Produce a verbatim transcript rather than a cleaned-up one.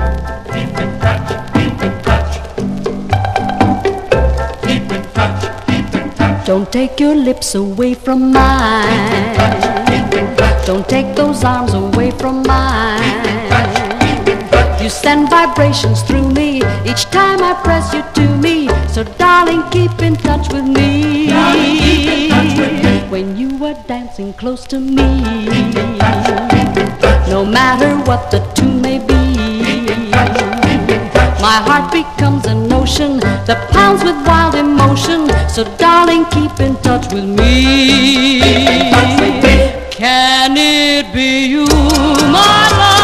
Keep in touch, keep in touch. Keep in touch, keep in touch. Don't take your lips away from mine. Keep in touch, Don't take those arms away from mine. keep in touch. You send vibrations through me each time I press you to me. So darling, keep in touch with me. Darling, keep in touch with me. When you were dancing close to me, no matter what the tune may be, my heart becomes an ocean that pounds with wild emotion. So darling, keep in touch with me. Can it be you, my love?